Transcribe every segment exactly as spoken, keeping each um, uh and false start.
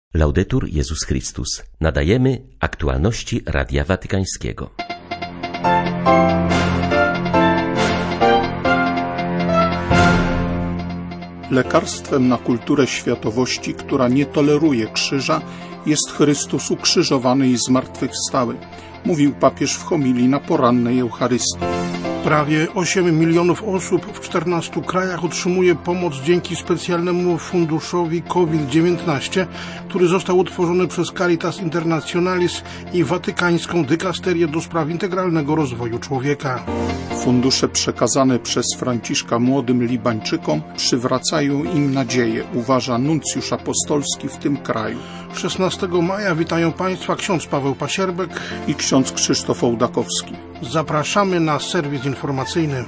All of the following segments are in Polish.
Laudetur Jezus Chrystus. Nadajemy aktualności Radia Watykańskiego. Lekarstwem na kulturę światowości, która nie toleruje krzyża, jest Chrystus ukrzyżowany i zmartwychwstały, mówił papież w homilii na porannej Eucharystii. Prawie osiem milionów osób w czternastu krajach otrzymuje pomoc dzięki specjalnemu funduszowi COVID dziewiętnaście, który został utworzony przez Caritas Internationalis i Watykańską Dykasterię do spraw integralnego rozwoju człowieka. Fundusze przekazane przez Franciszka młodym Libańczykom przywracają im nadzieję, uważa nuncjusz apostolski w tym kraju. szesnastego maja witają Państwa ksiądz Paweł Pasierbek i ksiądz Krzysztof Ołdakowski. Zapraszamy na serwis informacyjny.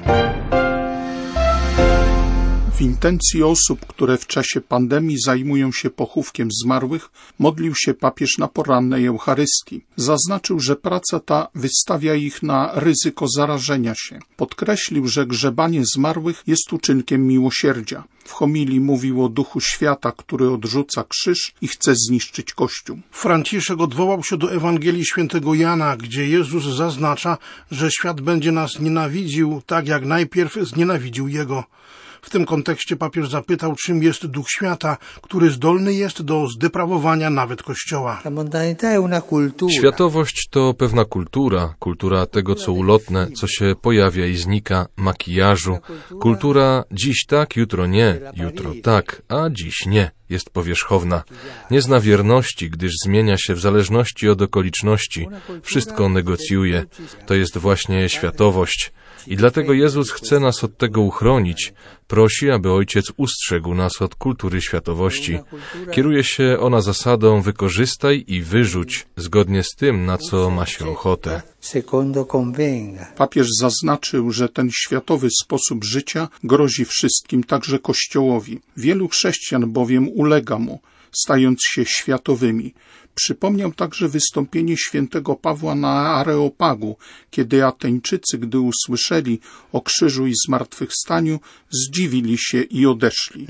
W intencji osób, które w czasie pandemii zajmują się pochówkiem zmarłych, modlił się papież na porannej Eucharystii. Zaznaczył, że praca ta wystawia ich na ryzyko zarażenia się. Podkreślił, że grzebanie zmarłych jest uczynkiem miłosierdzia. W homilii mówił o duchu świata, który odrzuca krzyż i chce zniszczyć Kościół. Franciszek odwołał się do Ewangelii świętego Jana, gdzie Jezus zaznacza, że świat będzie nas nienawidził, tak jak najpierw znienawidził Jego. W tym kontekście papież zapytał, czym jest duch świata, który zdolny jest do zdeprawowania nawet Kościoła. Światowość to pewna kultura, kultura tego, co ulotne, co się pojawia i znika, makijażu. Kultura dziś tak, jutro nie, jutro tak, a dziś nie. Jest powierzchowna. Nie zna wierności, gdyż zmienia się w zależności od okoliczności. Wszystko negocjuje. To jest właśnie światowość. I dlatego Jezus chce nas od tego uchronić. Prosi, aby Ojciec ustrzegł nas od kultury światowości. Kieruje się ona zasadą wykorzystaj i wyrzuć, zgodnie z tym, na co ma się ochotę. Papież zaznaczył, że ten światowy sposób życia grozi wszystkim, także Kościołowi. Wielu chrześcijan bowiem ulega mu, stając się światowymi. Przypomniał także wystąpienie świętego Pawła na Areopagu, kiedy Ateńczycy, gdy usłyszeli o krzyżu i zmartwychwstaniu, zdziwili się i odeszli.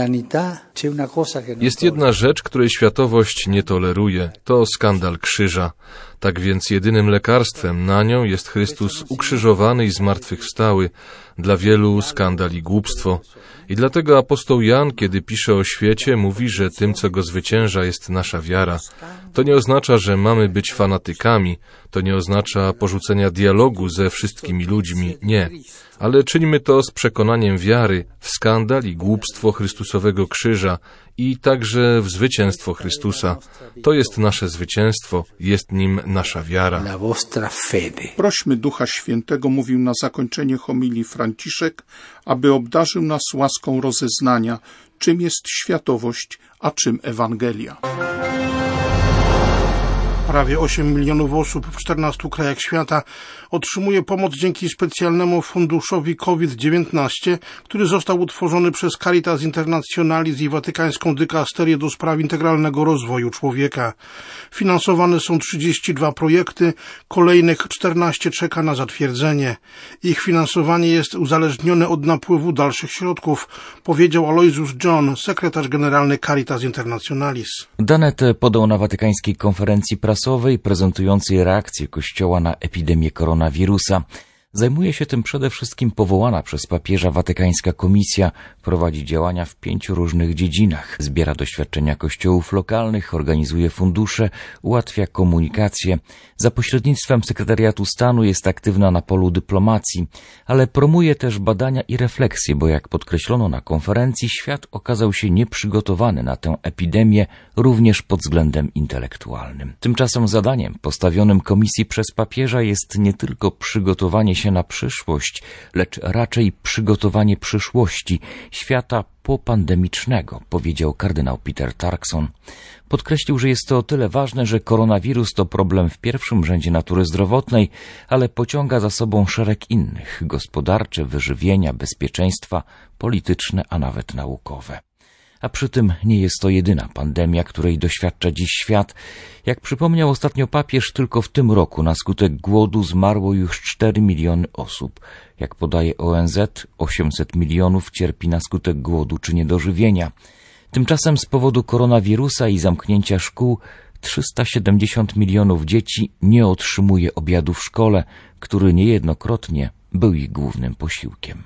Jest jedna rzecz, której światowość nie toleruje. To skandal krzyża. Tak więc jedynym lekarstwem na nią jest Chrystus ukrzyżowany i zmartwychwstały. Dla wielu skandal i głupstwo. I dlatego apostoł Jan, kiedy pisze o świecie, mówi, że tym, co go zwycięża, jest nasza wiara. To nie oznacza, że mamy być fanatykami, to nie oznacza porzucenia dialogu ze wszystkimi ludźmi, nie. Ale czyńmy to z przekonaniem wiary w skandal i głupstwo Chrystusowego krzyża i także w zwycięstwo Chrystusa. To jest nasze zwycięstwo, jest nim nasza wiara. Prośmy Ducha Świętego, mówił na zakończenie homilii Franciszek, aby obdarzył nas łaską rozeznania, czym jest światowość, a czym Ewangelia. Prawie osiem milionów osób w czternastu krajach świata otrzymuje pomoc dzięki specjalnemu funduszowi COVID dziewiętnaście, który został utworzony przez Caritas Internationalis i Watykańską Dykasterię do spraw integralnego rozwoju człowieka. Finansowane są trzydzieści dwa projekty, kolejnych czternaście czeka na zatwierdzenie. Ich finansowanie jest uzależnione od napływu dalszych środków, powiedział Aloysius John, sekretarz generalny Caritas Internationalis. Dane te podał na watykańskiej konferencji prasowej prezentującej reakcję Kościoła na epidemię koronawirusa. Zajmuje się tym przede wszystkim powołana przez papieża watykańska komisja, prowadzi działania w pięciu różnych dziedzinach, zbiera doświadczenia kościołów lokalnych, organizuje fundusze, ułatwia komunikację. Za pośrednictwem sekretariatu stanu jest aktywna na polu dyplomacji, ale promuje też badania i refleksje, bo jak podkreślono na konferencji, świat okazał się nieprzygotowany na tę epidemię, również pod względem intelektualnym. Tymczasem zadaniem postawionym komisji przez papieża jest nie tylko przygotowanie się na przyszłość, lecz raczej przygotowanie przyszłości, świata popandemicznego, powiedział kardynał Peter Turkson. Podkreślił, że jest to o tyle ważne, że koronawirus to problem w pierwszym rzędzie natury zdrowotnej, ale pociąga za sobą szereg innych, gospodarcze, wyżywienia, bezpieczeństwa, polityczne, a nawet naukowe. A przy tym nie jest to jedyna pandemia, której doświadcza dziś świat. Jak przypomniał ostatnio papież, tylko w tym roku na skutek głodu zmarło już cztery miliony osób. Jak podaje O N Z, osiemset milionów cierpi na skutek głodu czy niedożywienia. Tymczasem z powodu koronawirusa i zamknięcia szkół trzysta siedemdziesiąt milionów dzieci nie otrzymuje obiadu w szkole, który niejednokrotnie był ich głównym posiłkiem.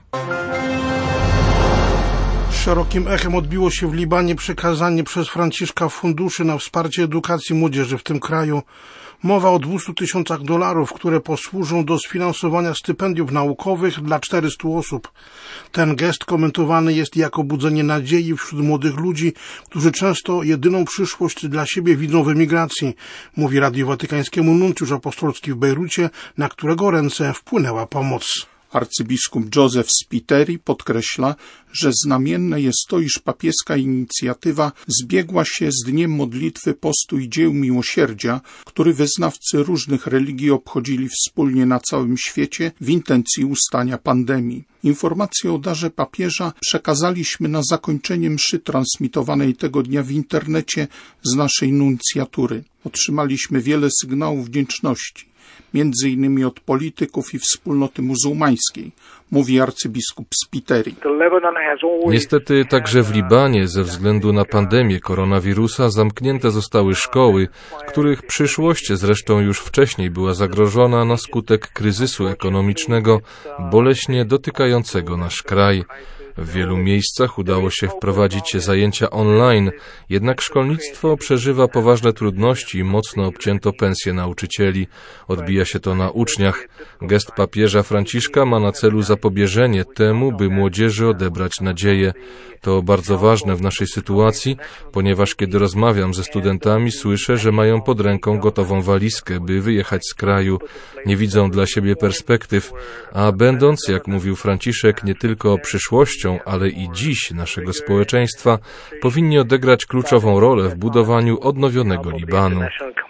Szerokim echem odbiło się w Libanie przekazanie przez Franciszka funduszy na wsparcie edukacji młodzieży w tym kraju. Mowa o dwustu tysiącach dolarów, które posłużą do sfinansowania stypendiów naukowych dla czterystu osób. Ten gest komentowany jest jako budzenie nadziei wśród młodych ludzi, którzy często jedyną przyszłość dla siebie widzą w emigracji, mówi Radiu Watykańskiemu nuncjusz apostolski w Bejrucie, na którego ręce wpłynęła pomoc. Arcybiskup Joseph Spiteri podkreśla, że znamienne jest to, iż papieska inicjatywa zbiegła się z Dniem Modlitwy, Postu i Dzieł Miłosierdzia, który wyznawcy różnych religii obchodzili wspólnie na całym świecie w intencji ustania pandemii. Informację o darze papieża przekazaliśmy na zakończenie mszy transmitowanej tego dnia w internecie z naszej nuncjatury. Otrzymaliśmy wiele sygnałów wdzięczności, między innymi od polityków i wspólnoty muzułmańskiej, mówi arcybiskup Spiteri. Niestety także w Libanie ze względu na pandemię koronawirusa zamknięte zostały szkoły, których przyszłość zresztą już wcześniej była zagrożona na skutek kryzysu ekonomicznego boleśnie dotykającego nasz kraj. W wielu miejscach udało się wprowadzić zajęcia online, jednak szkolnictwo przeżywa poważne trudności i mocno obcięto pensje nauczycieli. Odbija się to na uczniach. Gest papieża Franciszka ma na celu zapobieżenie temu, by młodzieży odebrać nadzieję. To bardzo ważne w naszej sytuacji, ponieważ kiedy rozmawiam ze studentami, słyszę, że mają pod ręką gotową walizkę, by wyjechać z kraju. Nie widzą dla siebie perspektyw, a będąc, jak mówił Franciszek, nie tylko przyszłością, ale i dziś naszego społeczeństwa, powinni odegrać kluczową rolę w budowaniu odnowionego Libanu.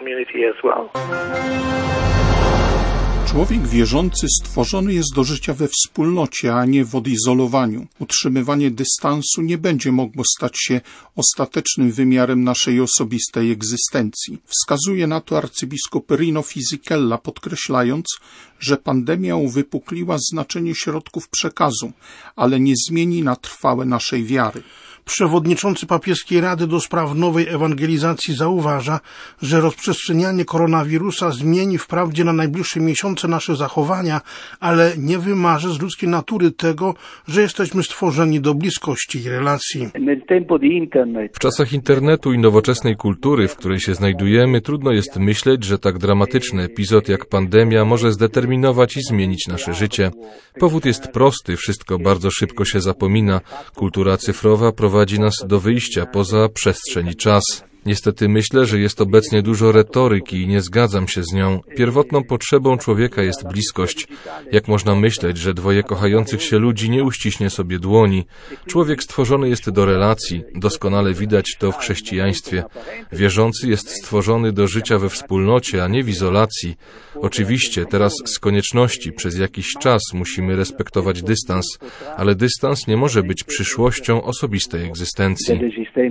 Człowiek wierzący stworzony jest do życia we wspólnocie, a nie w odizolowaniu. Utrzymywanie dystansu nie będzie mogło stać się ostatecznym wymiarem naszej osobistej egzystencji. Wskazuje na to arcybiskup Rino Fisichella, podkreślając, że pandemia uwypukliła znaczenie środków przekazu, ale nie zmieni na trwałe naszej wiary. Przewodniczący Papieskiej Rady do spraw nowej ewangelizacji zauważa, że rozprzestrzenianie koronawirusa zmieni wprawdzie na najbliższe miesiące nasze zachowania, ale nie wymaże z ludzkiej natury tego, że jesteśmy stworzeni do bliskości i relacji. W czasach internetu i nowoczesnej kultury, w której się znajdujemy, trudno jest myśleć, że tak dramatyczny epizod jak pandemia może zdeterminować i zmienić nasze życie. Powód jest prosty, wszystko bardzo szybko się zapomina. Kultura cyfrowa prowadzi prowadzi nas do wyjścia poza przestrzeń i czas. Niestety myślę, że jest obecnie dużo retoryki i nie zgadzam się z nią. Pierwotną potrzebą człowieka jest bliskość. Jak można myśleć, że dwoje kochających się ludzi nie uściśnie sobie dłoni? Człowiek stworzony jest do relacji. Doskonale widać to w chrześcijaństwie. Wierzący jest stworzony do życia we wspólnocie, a nie w izolacji. Oczywiście, teraz z konieczności przez jakiś czas musimy respektować dystans, ale dystans nie może być przyszłością osobistej egzystencji.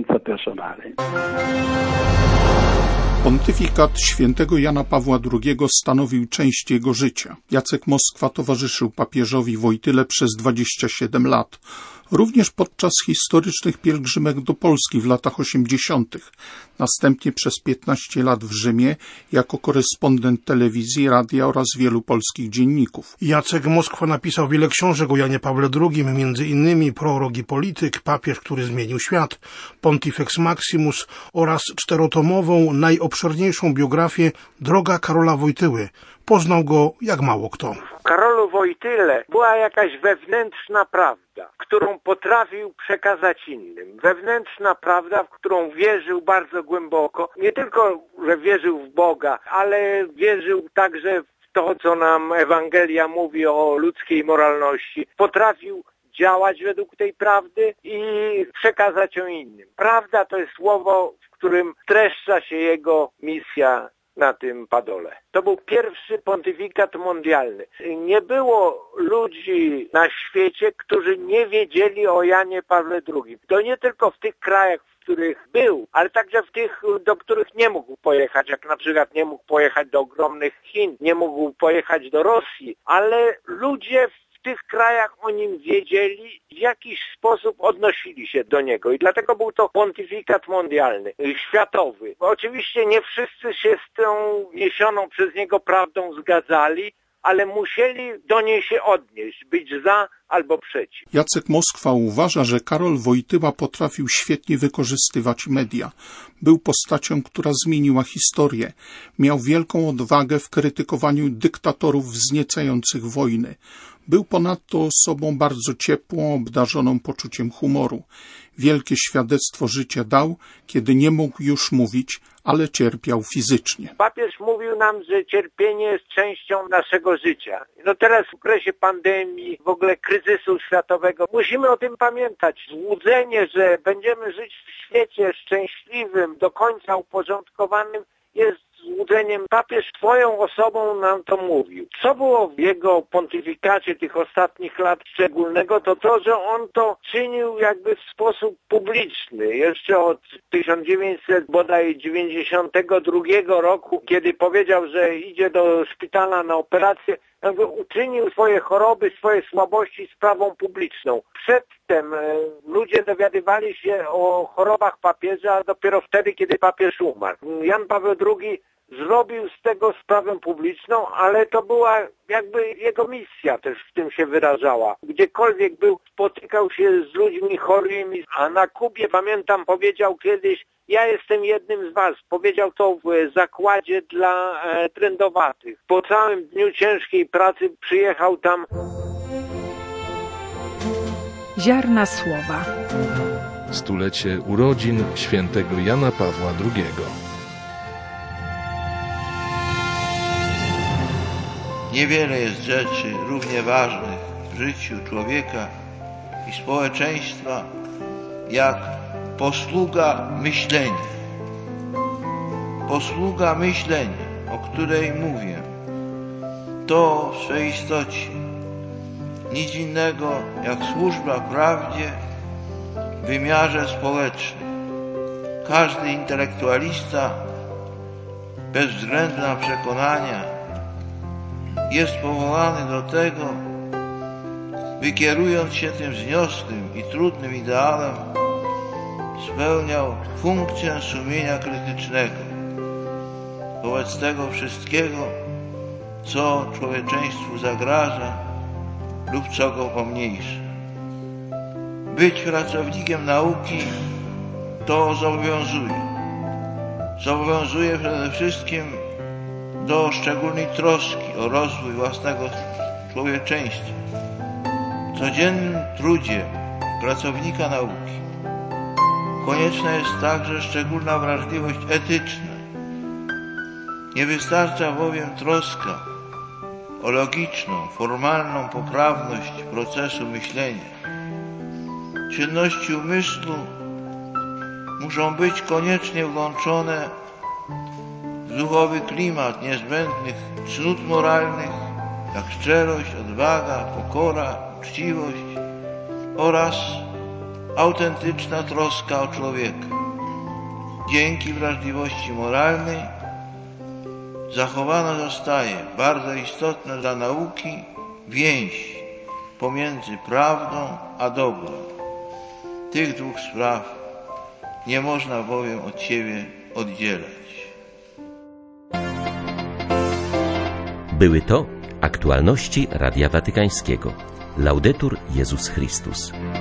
Pontyfikat świętego Jana Pawła drugiego stanowił część jego życia. Jacek Moskwa towarzyszył papieżowi Wojtyle przez dwadzieścia siedem lat. Również podczas historycznych pielgrzymek do Polski w latach osiemdziesiątych. Następnie przez piętnaście lat w Rzymie jako korespondent telewizji, radia oraz wielu polskich dzienników. Jacek Moskwa napisał wiele książek o Janie Pawle drugim, między innymi Prorok i polityk, papież, który zmienił świat, Pontifex Maximus oraz czterotomową, najobszerniejszą biografię Droga Karola Wojtyły. Poznał go jak mało kto. W Karolu Wojtyle była jakaś wewnętrzna prawda, którą potrafił przekazać innym. Wewnętrzna prawda, w którą wierzył bardzo głęboko. Nie tylko, że wierzył w Boga, ale wierzył także w to, co nam Ewangelia mówi o ludzkiej moralności. Potrafił działać według tej prawdy i przekazać ją innym. Prawda to jest słowo, w którym streszcza się jego misja na tym padole. To był pierwszy pontyfikat mondialny. Nie było ludzi na świecie, którzy nie wiedzieli o Janie Pawle drugim. To nie tylko w tych krajach, w których był, ale także w tych, do których nie mógł pojechać, jak na przykład nie mógł pojechać do ogromnych Chin, nie mógł pojechać do Rosji, ale ludzie w tych krajach o nim wiedzieli, w jakiś sposób odnosili się do niego i dlatego był to pontyfikat mondialny, światowy. Oczywiście nie wszyscy się z tą niesioną przez niego prawdą zgadzali, ale musieli do niej się odnieść, być za albo przeciw. Jacek Moskwa uważa, że Karol Wojtyła potrafił świetnie wykorzystywać media. Był postacią, która zmieniła historię. Miał wielką odwagę w krytykowaniu dyktatorów wzniecających wojny. Był ponadto osobą bardzo ciepłą, obdarzoną poczuciem humoru. Wielkie świadectwo życia dał, kiedy nie mógł już mówić, ale cierpiał fizycznie. Papież mówił nam, że cierpienie jest częścią naszego życia. No teraz w okresie pandemii, w ogóle kryzysu światowego, musimy o tym pamiętać. Złudzenie, że będziemy żyć w świecie szczęśliwym, do końca uporządkowanym, jest złudzeniem. Papież swoją osobą nam to mówił. Co było w jego pontyfikacie tych ostatnich lat szczególnego, to to, że on to czynił jakby w sposób publiczny. Jeszcze od tysiąc dziewięćset dziewięćdziesiątego drugiego roku, kiedy powiedział, że idzie do szpitala na operację, jakby uczynił swoje choroby, swoje słabości sprawą publiczną. Przedtem e, ludzie dowiadywali się o chorobach papieża dopiero wtedy, kiedy papież umarł. Jan Paweł drugi zrobił z tego sprawę publiczną, ale to była jakby jego misja też w tym się wyrażała. Gdziekolwiek był, spotykał się z ludźmi chorymi, a na Kubie, pamiętam, powiedział kiedyś: ja jestem jednym z was. Powiedział to w zakładzie dla e, trędowatych. Po całym dniu ciężkiej pracy przyjechał tam. Ziarna słowa. Stulecie urodzin świętego Jana Pawła drugiego. Niewiele jest rzeczy równie ważnych w życiu człowieka i społeczeństwa, jak posługa myślenia. Posługa myślenia, o której mówię, to w swej istocie nic innego jak służba prawdzie w wymiarze społecznym. Każdy intelektualista, bez względu na przekonania, jest powołany do tego, by kierując się tym wzniosłym i trudnym ideałem, spełniał funkcję sumienia krytycznego wobec tego wszystkiego, co człowieczeństwu zagraża lub co go pomniejsza. Być pracownikiem nauki to zobowiązuje. Zobowiązuje przede wszystkim do szczególnej troski o rozwój własnego człowieczeństwa. W codziennym trudzie pracownika nauki konieczna jest także szczególna wrażliwość etyczna. Nie wystarcza bowiem troska o logiczną, formalną poprawność procesu myślenia. Czynności umysłu muszą być koniecznie włączone w duchowy klimat niezbędnych cnót moralnych, jak szczerość, odwaga, pokora, uczciwość oraz autentyczna troska o człowieka. Dzięki wrażliwości moralnej zachowana zostaje bardzo istotna dla nauki więź pomiędzy prawdą a dobrem. Tych dwóch spraw nie można bowiem od siebie oddzielać. Były to aktualności Radia Watykańskiego. Laudetur Jezus Chrystus.